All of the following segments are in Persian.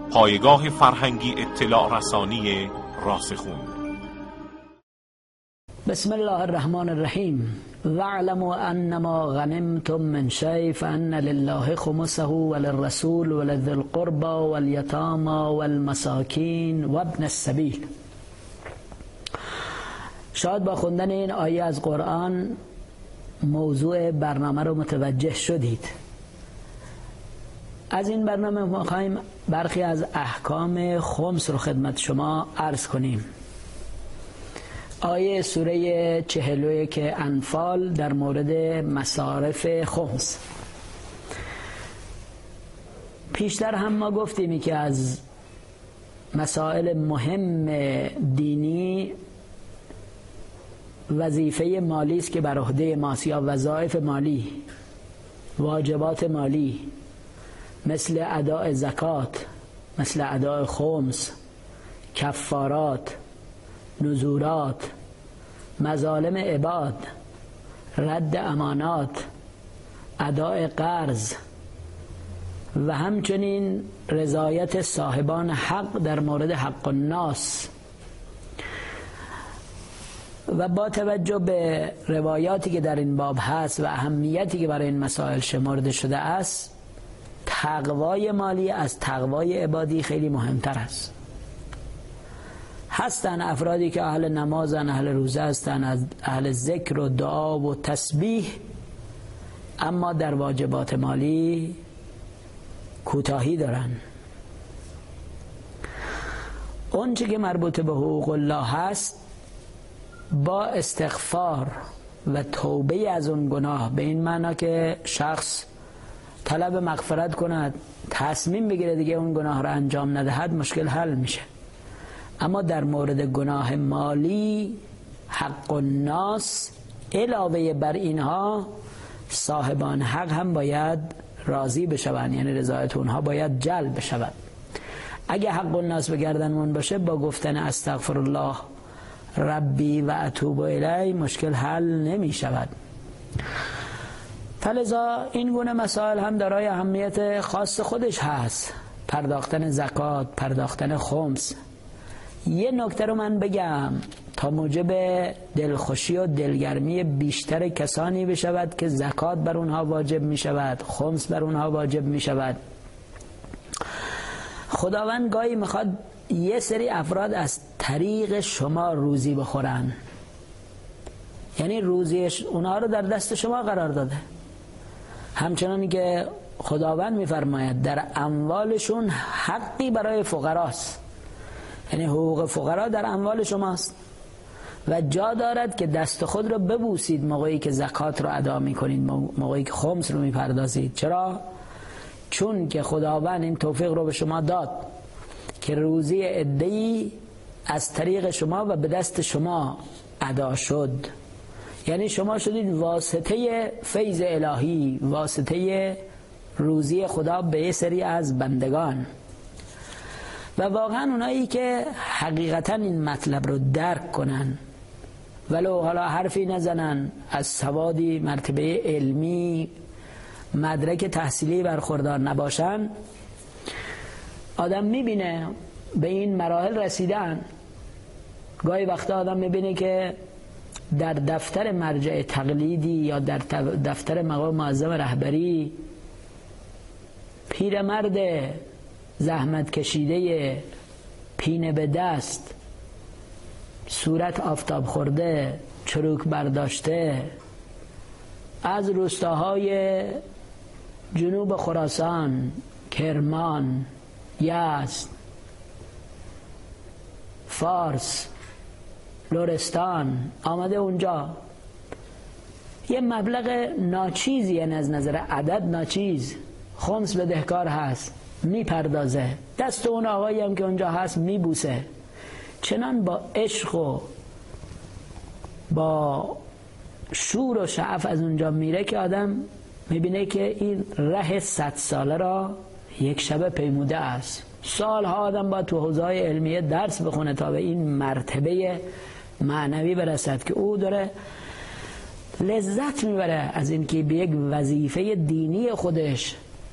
پایگاه فرهنگی اطلاع رسانی راسخون. بسم الله الرحمن الرحیم. واعلموا انما غنمتم من شیء فان لله خمسه وللرسول ولذي القربى واليتامى والمساکین وابن السبیل. شاید با خوندن این آیه از قرآن موضوع برنامه رو متوجه شدید. از این برنامه ما خواهیم برخی از احکام خمس رو خدمت شما عرض کنیم. آیه سوره 41 انفال در مورد مصارف خمس. پیشتر هم ما گفتیم که از مسائل مهم دینی وظیفه مالی است که بر عهده ماست، یا وظایف مالی، واجبات مالی، مثل اداء زکات، مثل اداء خمس، کفارات، نذورات، مظالم عباد، رد امانات، اداء قرض و همچنین رضایت صاحبان حق در مورد حق الناس. و با توجه به روایاتی که در این باب هست و اهمیتی که برای این مسائل شمرده شده است، تقوای مالی از تقوای عبادی خیلی مهمتر است. هستن افرادی که اهل نمازن، اهل روزه هستن، اهل ذکر و دعا و تسبیح، اما در واجبات مالی کوتاهی دارن. اون چی که مربوط به حقوق الله هست، با استغفار و توبه از اون گناه، به این معنا که شخص طلب مغفرت کند، تصمیم بگیره دیگه اون گناه را انجام ندهد، مشکل حل میشه. اما در مورد گناه مالی، حق الناس، علاوه بر اینها صاحبان حق هم باید راضی بشوند، یعنی رضایت اونها باید جلب بشود. اگه حق الناس به گردنمون باشه، با گفتن استغفر الله ربی و اتوب الیه مشکل حل نمی شود. فلذا این گونه مسائل هم دارای اهمیت خاص خودش هست. پرداختن زکات، پرداختن خمس. یه نکته رو من بگم تا موجب دلخوشی و دلگرمی بیشتر کسانی بشود که زکات بر اونها واجب می شود، خمس بر اونها واجب می شود. خداوند گاهی میخواد یه سری افراد از طریق شما روزی بخورن، یعنی روزی اونها رو در دست شما قرار داده. همچنانی که خداوند میفرماید در اموالشون حقی برای فقراست، یعنی حقوق فقرا در اموال شماست و جا دارد که دست خود رو ببوسید موقعی که زکات رو ادا میکنید، موقعی که خمس رو میپردازید. چرا؟ چون که خداوند این توفیق رو به شما داد که روزی عده‌ای از طریق شما و به دست شما ادا شد، یعنی شما شدید واسطه فیض الهی، واسطه روزی خدا به یه سری از بندگان. و واقعا اونایی که حقیقتا این مطلب رو درک کنن، ولو حالا حرفی نزنن، از سوادی، مرتبه علمی، مدرک تحصیلی برخوردار نباشن، آدم میبینه به این مراحل رسیدن. گاهی وقتا آدم میبینه که در دفتر مرجع تقلیدی یا در دفتر مقام معظم رهبری، پیرمرد زحمت کشیده، پینه به دست، صورت آفتاب خورده، چروک برداشته، از روستاهای جنوب خراسان، کرمان، یزد، فارس، لرستان آمده اونجا، یه مبلغ ناچیزی، یعنی از نظر عدد ناچیز، خمس بدهکار هست، میپردازه، دست اون آقایی هم که اونجا هست میبوسه. چنان با عشق و با شور و شعف از اونجا میره که آدم میبینه که این ره 100 ساله را یک شبه پیموده است. سالها آدم باید تو حوزه‌های علمیه درس بخونه تا به این مرتبه معنوی برسد که او داره لذت میبره از این که به یک وظیفه دینی خودش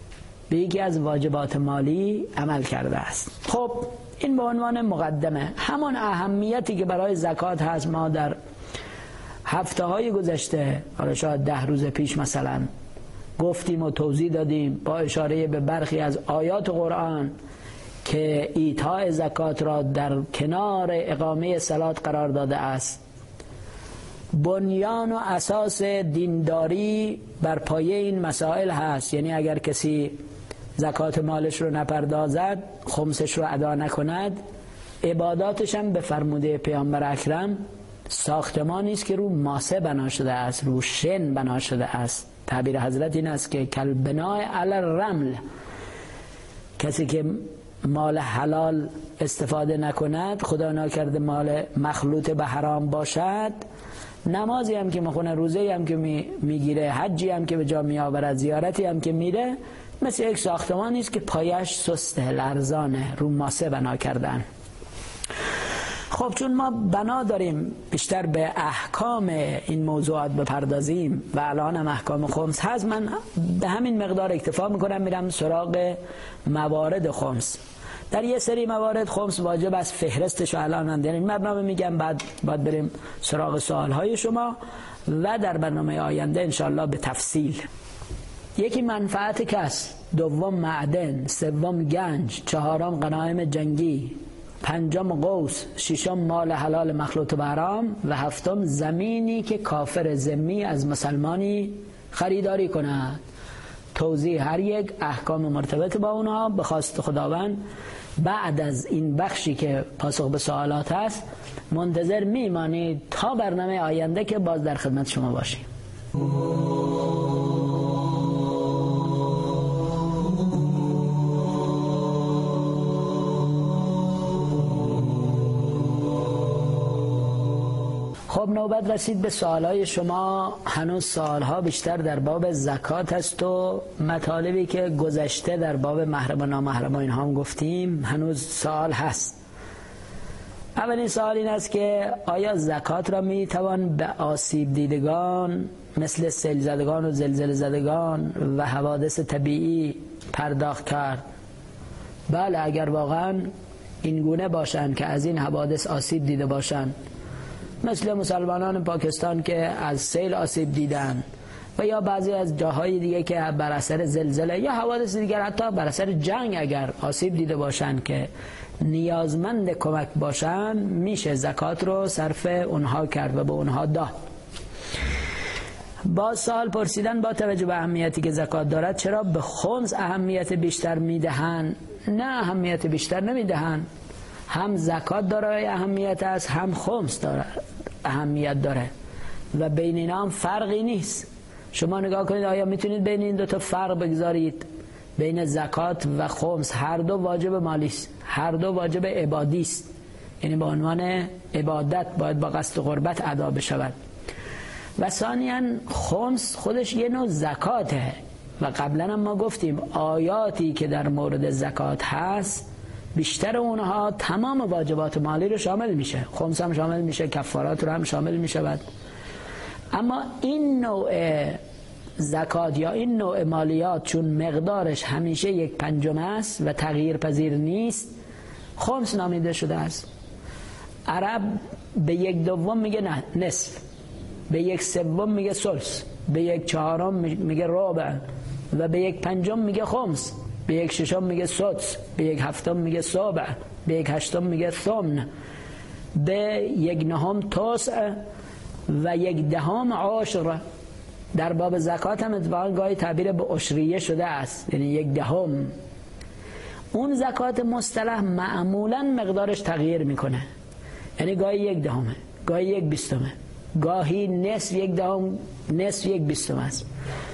به یکی از واجبات مالی عمل کرده است. خب این به عنوان مقدمه. همون اهمیتی که برای زکات هست ما در هفته‌های گذشته، حالا شاید 10 روز پیش مثلا گفتیم و توضیح دادیم با اشاره به برخی از آیات قرآن که ایتاء زکات را در کنار اقامه صلات قرار داده است. بنیان و اساس دینداری بر پایه این مسائل هست. یعنی اگر کسی زکات مالش رو نپردازد، خمسش رو ادا نکند، عباداتش هم به فرموده پیامبر اکرم ساختمانی است که رو ماسه بنا شده است، رو شن بنا شده است. تعبیر حضرت این است که کل بنای علی الرمل، کسی که مال حلال استفاده نکند، خدا نکرده مال مخلوط به حرام باشد، نمازی هم که میخونه، روزه هم که میگیره، حجی هم که به جا میآورد، زیارتی هم که میره، مثل یک ساختمانی است که پایش سسته، لرزانه، رو ماسه بنا کردن. خب چون ما بنا داریم بیشتر به احکام این موضوعات بپردازیم و الان هم احکام خمس هست، من به همین مقدار اکتفا میکنم، میرم سراغ موارد خمس. در یه سری موارد خمس واجب است، فهرستش رو الان من در این برنامه میگم، بعد بریم سراغ سوالهای شما و در برنامه آینده انشاءالله به تفصیل. یکی منفعت کسب، دوم معدن، سوم گنج، چهارم غنایم جنگی، پنجم قوس، ششم مال حلال مخلوط به حرام و هفتم زمینی که کافر ذمی از مسلمانی خریداری کند. توضیح هر یک احکام مرتبط با اونها به خواست خداوند. بعد از این بخشی که پاسخ به سوالات هست منتظر میمانید تا برنامه آینده که باز در خدمت شما باشیم. خب نوبت رسید به سوالهای شما. هنوز سوالها بیشتر در باب زکات است و مطالبی که گذشته در باب محرم و نامحرم و اینها هم گفتیم هنوز سوال هست. اولین سوال این است که آیا زکات را می توان به آسیب دیدگان مثل سیل زدگان و زلزله زدگان و حوادث طبیعی پرداخت کرد؟ بله، اگر واقعا این گونه باشند که از این حوادث آسیب دیده باشند، مثل مسلمانان پاکستان که از سیل آسیب دیدن و یا بعضی از جاهای دیگه که بر اثر زلزله یا حوادث دیگر، حتی بر اثر جنگ اگر آسیب دیده باشن که نیازمند کمک باشن، میشه زکات رو صرف اونها کرد و به اونها داد. با سوال پرسیدن با توجه به اهمیتی که زکات دارد چرا به خمس اهمیت بیشتر میدهن؟ نه، اهمیت بیشتر نمیدهن. هم زکات داره اهمیت است، هم خمس داره اهمیت داره و بین اینا هم فرقی نیست. شما نگاه کنید آیا میتونید بین این دو تا فرق بگذارید؟ بین زکات و خمس هر دو واجب مالی است، هر دو واجب عبادی است، یعنی به عنوان عبادت باید با قصد قربت ادا بشود. و ثانیاً خمس خودش یه نوع زکاته و قبلا هم ما گفتیم آیاتی که در مورد زکات هست بیشتر اونها تمام واجبات مالی رو شامل میشه، خمس هم شامل میشه، کفارات رو هم شامل میشود. اما این نوع زکات یا این نوع مالیات چون مقدارش همیشه 1/5 است و تغییر پذیر نیست، خمس نامیده شده است. عرب به 1/2 میگه نصف، به 1/3 میگه ثلث، به 1/4 میگه ربع و به 1/5 میگه خمس، به 1/6 میگه سدس، به 1/7 میگه سبع، به 1/8 میگه ثمن، به 1/9 تسع و 1/10 عشر. در باب زکات هم اتفاقا گاهی تعبیر به عشریه شده است، یعنی 1/10. اون زکات مصطلح معمولا مقدارش تغییر میکنه، یعنی گاهی 1/10، گاهی 1/20، گاهی نصف 1/10، نصف 1/20 است،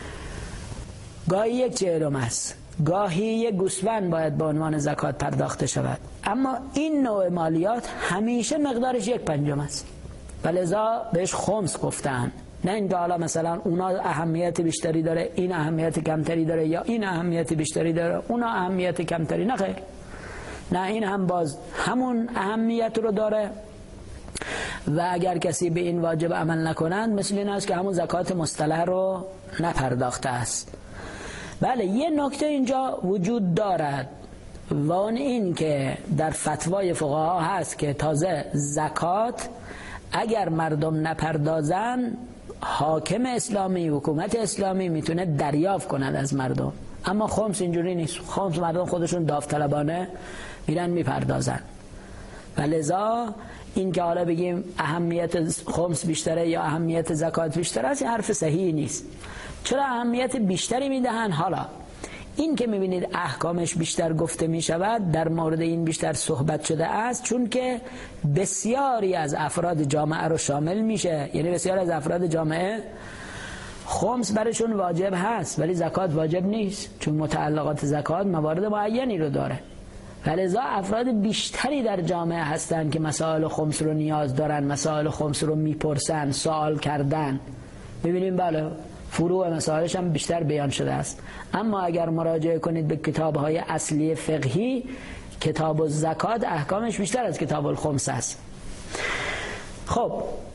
گاهی 1/40 است، گاهی 1 گوسفند باید به عنوان زکات پرداخته شود. اما این نوع مالیات همیشه مقدارش 1/5 است و لذا بهش خمس گفتن. نه اینکه حالا مثلا اونا اهمیت بیشتری داره، این اهمیت کمتری داره، یا این اهمیت بیشتری داره، اونا اهمیت کمتری. نه خیر، نه، این هم باز همون اهمیت رو داره و اگر کسی به این واجب عمل نکنند مثل این است که همون زکات مصطلح رو نپرداخته است. بله، یه نکته اینجا وجود دارد و اون این که در فتوای فقها هست که تازه زکات اگر مردم نپردازن، حاکم اسلامی، حکومت اسلامی میتونه دریافت کند از مردم. اما خمس اینجوری نیست. خمس مردم خودشون داوطلبانه میرن میپردازن و لذا این که حالا بگیم اهمیت خمس بیشتره یا اهمیت زکات بیشتره است، این حرف صحیحی نیست. چرا اهمیت بیشتری میدهن؟ حالا این که میبینید احکامش بیشتر گفته میشود، در مورد این بیشتر صحبت شده است، چون که بسیاری از افراد جامعه رو شامل میشه. یعنی بسیاری از افراد جامعه خمس برشون واجب هست ولی زکات واجب نیست، چون متعلقات زکات موارد معینی رو داره. ولذا افراد بیشتری در جامعه هستن که مسائل خمس رو نیاز دارن، مسائل خمس رو میپرسن، سوال کردن. ببینیم بله فروع مسائلش هم بیشتر بیان شده است. اما اگر مراجعه کنید به کتاب‌های اصلی فقهی، کتاب الزکات احکامش بیشتر از کتاب الخمس است. خب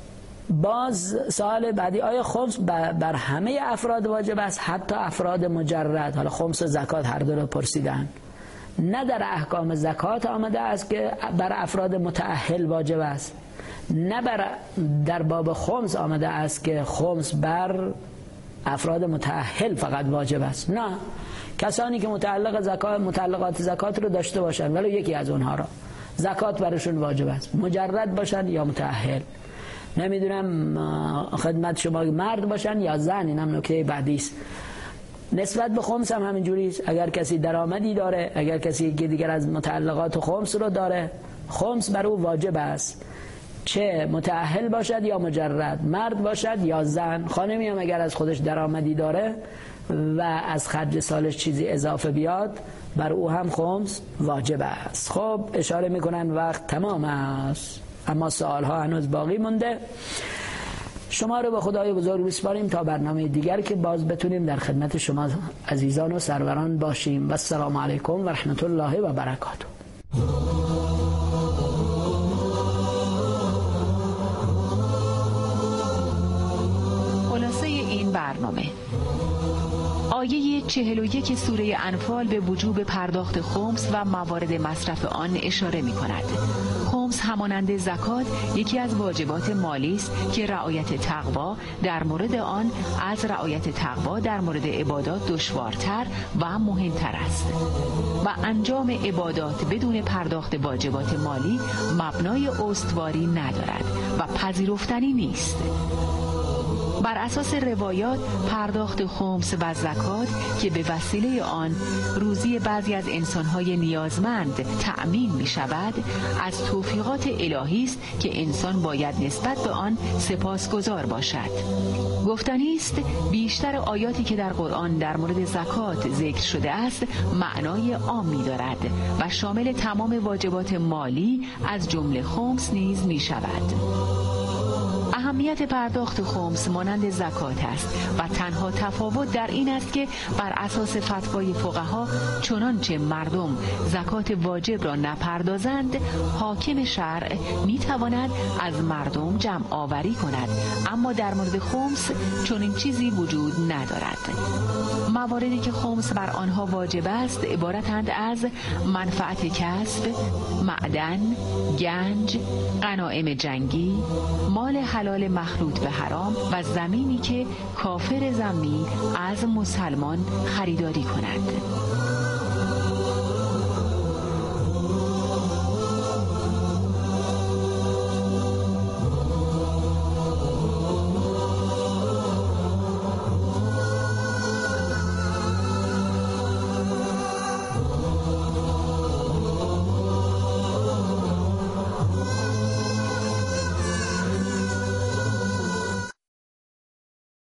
باز سوال بعدی، آیا خمس بر همه افراد واجب است؟ حتی افراد مجرد، حالا خمس و زکات هر دو رو پرسیدن. نه در احکام زکات آمده است که بر افراد متأهل واجب است، نه در باب خمس آمده است که خمس بر افراد متأهل فقط واجب است. نه، کسانی که متعلقات زکات رو داشته باشن ولی یکی از اونها را زکات برشون واجب است، مجرد باشن یا متأهل. نمیدونم خدمت شما مرد باشن یا زن، این هم نکته بعدی است. نسبت به خمس هم همینجوری است. اگر کسی درآمدی داره، اگر کسی یکی دیگر از متعلقات خمس رو داره، خمس بر او واجب است، چه متأهل باشد یا مجرد، مرد باشد یا زن. خانمی هم اگر از خودش درآمدی داره و از خرج سالش چیزی اضافه بیاد، بر او هم خمس واجب است. خب اشاره میکنن وقت تمام است، اما سوال ها هنوز باقی مونده. شما رو به خدای بزرگ میسپاریم تا برنامه دیگر که باز بتونیم در خدمت شما عزیزان و سروران باشیم. و السلام علیکم و رحمت الله و برکاته. خلاصه این برنامه: آیه 41 سوره انفال به وجوب پرداخت خمس و موارد مصرف آن اشاره می کند. خمس همانند زکات یکی از واجبات مالی است که رعایت تقوا در مورد آن از رعایت تقوا در مورد عبادات دشوارتر و مهمتر است و انجام عبادات بدون پرداخت واجبات مالی مبنای استواری ندارد و پذیرفتنی نیست. بر اساس روایات پرداخت خمس و زکات که به وسیله آن روزی بعضی از انسان‌های نیازمند تأمین می‌شود، از توفیقات الهی است که انسان باید نسبت به آن سپاسگزار باشد. گفتنی است بیشتر آیاتی که در قرآن در مورد زکات ذکر شده است معنای عامی دارد و شامل تمام واجبات مالی از جمله خمس نیز می‌شود. اهمیت پرداخت خمس مانند زکات است و تنها تفاوت در این است که بر اساس فتوای فقها چنانچه مردم زکات واجب را نپردازند، حاکم شرع میتواند از مردم جمع آوری کند، اما در مورد خمس چنین چیزی وجود ندارد. مواردی که خمس بر آنها واجب است عبارتند از منفعت کسب، معدن، گنج، غنایم جنگی، مال حلال مخلوط به حرام و زمینی که کافر ذمی از مسلمان خریداری کند.